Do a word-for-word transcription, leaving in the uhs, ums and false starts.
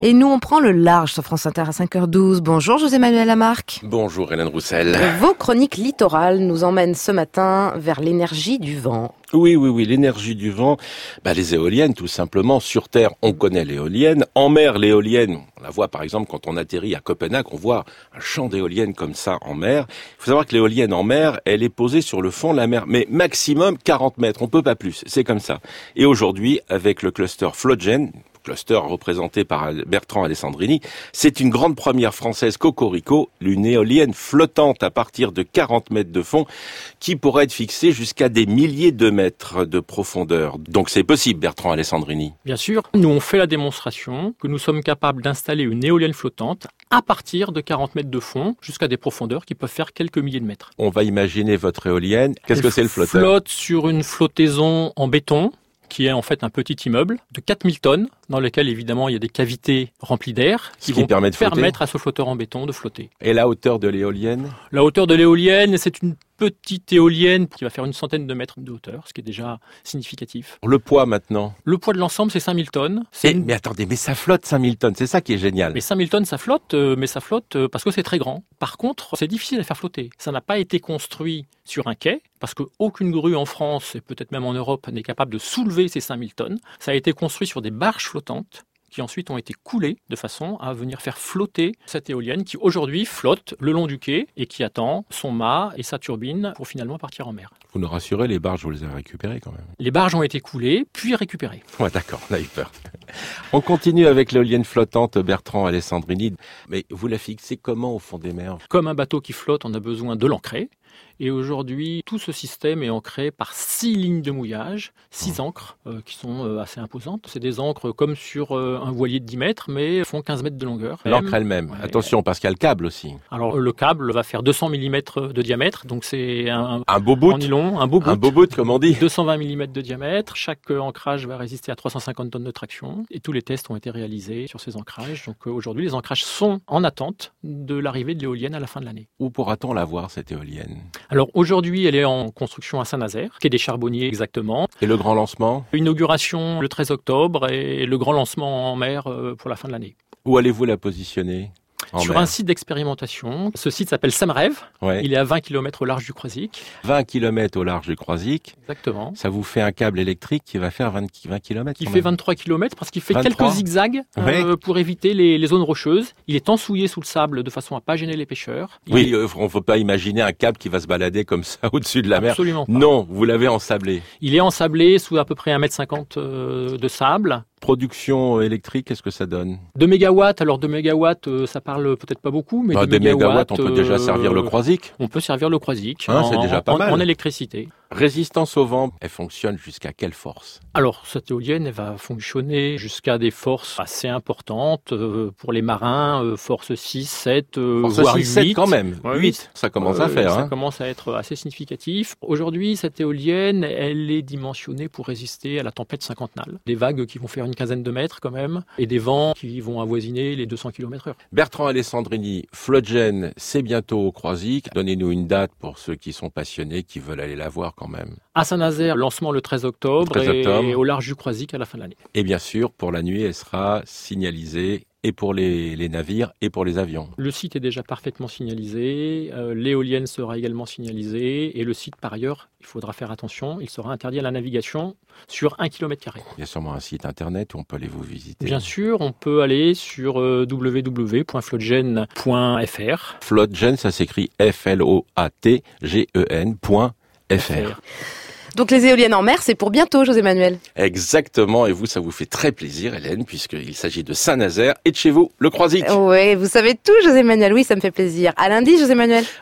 Et nous, on prend le large sur France Inter à cinq heures douze. Bonjour José-Manuel Lamarque. Bonjour Hélène Roussel. Vos chroniques littorales nous emmènent ce matin vers l'énergie du vent. Oui, oui, oui, l'énergie du vent, bah, les éoliennes tout simplement. Sur Terre, on connaît l'éolienne. En mer, l'éolienne, on la voit par exemple quand on atterrit à Copenhague, on voit un champ d'éoliennes comme ça en mer. Il faut savoir que l'éolienne en mer, elle est posée sur le fond de la mer, mais maximum quarante mètres, on peut pas plus, c'est comme ça. Et aujourd'hui, avec le cluster Floatgen, cluster représenté par Bertrand Alessandrini, c'est une grande première française cocorico, une éolienne flottante à partir de quarante mètres de fond, qui pourrait être fixée jusqu'à des milliers de mètres de profondeur. Donc c'est possible, Bertrand Alessandrini. Bien sûr, nous on fait la démonstration que nous sommes capables d'installer une éolienne flottante à partir de quarante mètres de fond, jusqu'à des profondeurs qui peuvent faire quelques milliers de mètres. On va imaginer votre éolienne. Qu'est-ce Elle que c'est le flotteur ? Flotte sur une flottaison en béton, qui est en fait un petit immeuble de quatre mille tonnes, dans lequel évidemment il y a des cavités remplies d'air qui, qui vont permet de permettre à ce flotteur en béton de flotter. Et la hauteur de l'éolienne ? La hauteur de l'éolienne, c'est une petite éolienne qui va faire une centaine de mètres de hauteur, ce qui est déjà significatif. Le poids maintenant ? Le poids de l'ensemble, c'est cinq mille tonnes. C'est Et, une... Mais attendez, mais ça flotte cinq mille tonnes, c'est ça qui est génial. Mais cinq mille tonnes, ça flotte, euh, mais ça flotte euh, parce que c'est très grand. Par contre, c'est difficile à faire flotter. Ça n'a pas été construit sur un quai, parce qu'aucune grue en France, et peut-être même en Europe, n'est capable de soulever ces cinq mille tonnes. Ça a été construit sur des barges flottantes, qui ensuite ont été coulées de façon à venir faire flotter cette éolienne qui aujourd'hui flotte le long du quai et qui attend son mât et sa turbine pour finalement partir en mer. Vous nous rassurez, les barges, vous les avez récupérées quand même. Les barges ont été coulées, puis récupérées. Ouais, d'accord, on a eu peur. On continue avec l'éolienne flottante Bertrand Alessandrini. Mais vous la fixez comment au fond des mers ? Comme un bateau qui flotte, on a besoin de l'ancrer. Et aujourd'hui, tout ce système est ancré par six lignes de mouillage, six ancres euh, qui sont euh, assez imposantes. C'est des ancres comme sur euh, un voilier de dix mètres, mais font quinze mètres de longueur. L'ancre elle-même. Ouais. Attention, parce qu'il y a le câble aussi. Alors le câble va faire deux cents millimètres de diamètre, donc c'est un, Un beau bout. en nylon, un beau bout. Un beau bout, comme on dit. deux cent vingt millimètres de diamètre. Chaque euh, ancrage va résister à trois cent cinquante tonnes de traction. Et tous les tests ont été réalisés sur ces ancrages. Donc euh, aujourd'hui, les ancrages sont en attente de l'arrivée de l'éolienne à la fin de l'année. Où pourra-t-on la voir, cette éolienne ? Alors aujourd'hui, elle est en construction à Saint-Nazaire, quai des Charbonniers exactement. Et le grand lancement ? Inauguration le treize octobre et le grand lancement en mer euh, pour la fin de l'année. Où allez-vous la positionner ? En Sur mer. un site d'expérimentation. Ce site s'appelle Samarève. Ouais. Il est à vingt kilomètres au large du Croisic. vingt kilomètres au large du Croisic. Exactement. Ça vous fait un câble électrique qui va faire vingt, vingt kilomètres. Il fait vingt-trois kilomètres parce qu'il fait vingt-trois. quelques zigzags euh, Ouais. pour éviter les, les zones rocheuses. Il est ensouillé sous le sable de façon à pas gêner les pêcheurs. Il Oui, est... euh, on ne peut pas imaginer un câble qui va se balader comme ça au-dessus de la mer. Absolument pas. Non, vous l'avez ensablé. Il est ensablé sous à peu près un mètre cinquante euh, de sable. Production électrique, qu'est-ce que ça donne ? deux mégawatts, alors deux mégawatts, euh, ça parle peut-être pas beaucoup, mais Bah, deux Des mégawatts, on peut euh, déjà servir le Croisic. On peut servir le Croisic Hein, en, c'est déjà pas en- mal. en électricité. Résistance au vent, elle fonctionne jusqu'à quelle force ? Alors, cette éolienne, elle va fonctionner jusqu'à des forces assez importantes. Euh, pour les marins, euh, force six, sept, euh, Force voire six, sept huit. quand même. Ouais, huit, ça commence à Euh, faire. Ça Hein. commence à être assez significatif. Aujourd'hui, cette éolienne, elle est dimensionnée pour résister à la tempête cinquantennale. Des vagues qui vont faire une quinzaine de mètres quand même, et des vents qui vont avoisiner les deux cents kilomètres heure. Bertrand Alessandrini, Floatgen, c'est bientôt au Croisic. Donnez-nous une date pour ceux qui sont passionnés, qui veulent aller la voir quand même. À Saint-Nazaire, lancement le treize octobre, Le treize octobre. et au large du Croisic à la fin de l'année. Et bien sûr, pour la nuit, elle sera signalisée et pour les, les navires et pour les avions. Le site est déjà parfaitement signalisé, euh, l'éolienne sera également signalisée, et le site, par ailleurs, il faudra faire attention, il sera interdit à la navigation sur un kilomètre carré. Il y a sûrement un site internet où on peut aller vous visiter. Bien sûr, on peut aller sur euh, w w w point floatgen point f r. Floatgen, ça s'écrit F L O A T G E N point F R. Donc les éoliennes en mer, c'est pour bientôt, José-Manuel. Exactement, et vous, ça vous fait très plaisir, Hélène, puisqu'il s'agit de Saint-Nazaire et de chez vous, le Croisic. Oui, vous savez tout, José-Manuel. Oui, ça me fait plaisir. À lundi, José-Manuel.